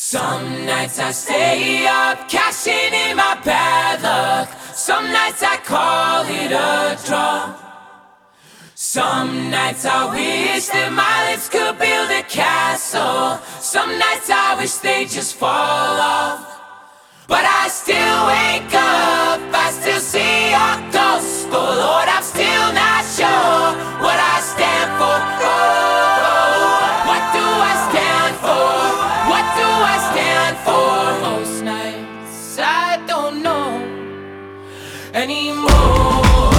Some nights I stay up, cashing in my bad luck. Some nights I call it a draw. Some nights I wish that my lips could build a castle. Some nights I wish they'd just fall off. But I still wake up, I still see your ghost. Oh Lord, I'm still not sure what I stand for. Oh, what do I stand for? What do I stand for? Most nights I don't know anymore.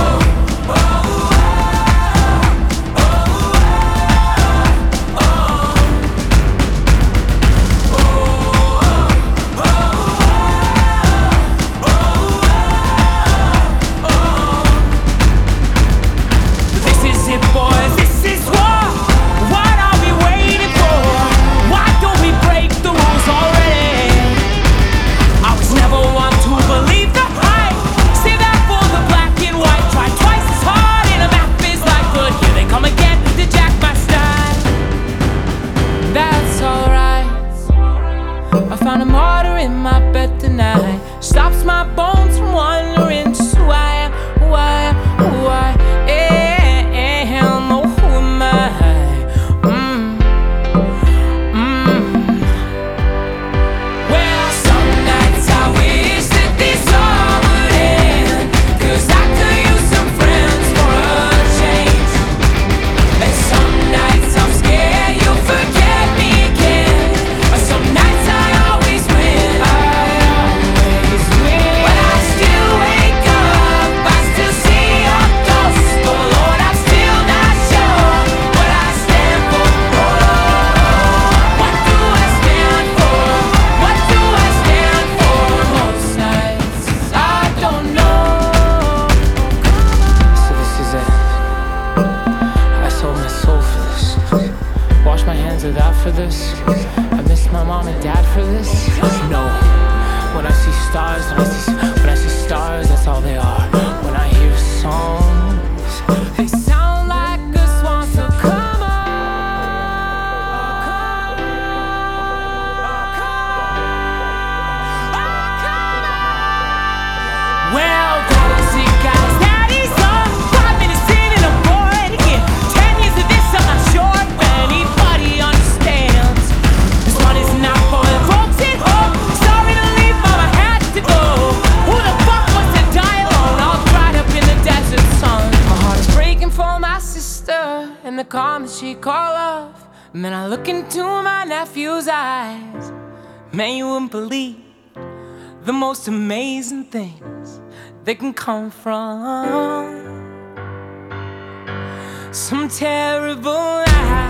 Found a martyr in my bed tonight. Stops my bones from wandering just who I am, who I am, who I am. Oh, who am I? Well, some nights I wish that this all would end, 'cause I could use some friends for a change. And some nights I'm scared you'll forget me again. Some nights I out for this. I miss my mom and dad for this. No, when I see stars, when I see stars, that's all they are. When I hear songs, they sound like a swan. So come on, well, guys, daddy's on 5 minutes in and I'm bored again. 10 years of this, I'm not sure if anybody understands. This one is not for the folks at home. Sorry to leave, mama had to go. Who the fuck wants to die alone, all dried up in the desert sun? My heart is breaking for my sister and the calm that she call love. And then I look into my nephew's eyes. Man, you wouldn't believe the most amazing things they can come from some terrible life.